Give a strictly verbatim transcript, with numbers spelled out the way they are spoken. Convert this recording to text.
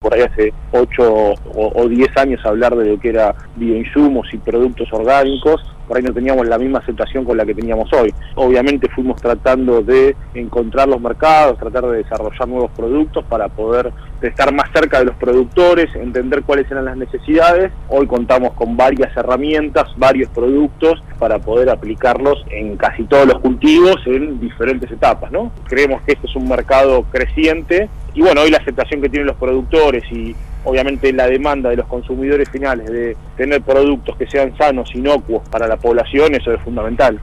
por ahí hace ocho o diez años hablar de lo que era bioinsumos y productos orgánicos, por ahí no teníamos la misma aceptación con la que teníamos hoy. Obviamente fuimos tratando de encontrar los mercados, tratar de desarrollar nuevos productos para poder estar más cerca de los productores, entender cuáles eran las necesidades. Hoy contamos con varias herramientas, varios productos para poder aplicarlos en casi todos los cultivos en diferentes etapas, ¿no? Creemos que este es un mercado creciente y bueno, hoy la aceptación que tienen los productores y obviamente la demanda de los consumidores finales de tener productos que sean sanos, inocuos para la población, eso es fundamental.